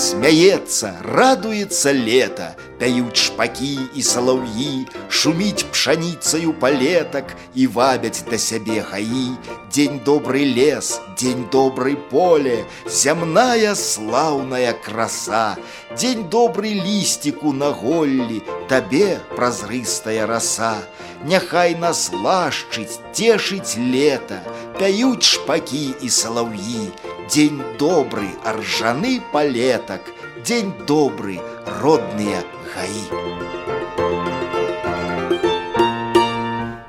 Смяецца, радуецца лета, пяюць шпакі і салаўі, шуміць пшаніцаю палетак і вабяць да сябе гаі. Дзень добры лес, дзень добры поле, зямная слаўная краса. Дзень добры лісціку на голлі, табе празрыстая раса. Няхай нас лашчыць, цешыць лета, пяюць шпакі і салаўі. Дзень добры, аржаны палетак, дзень добры, родныя гаі.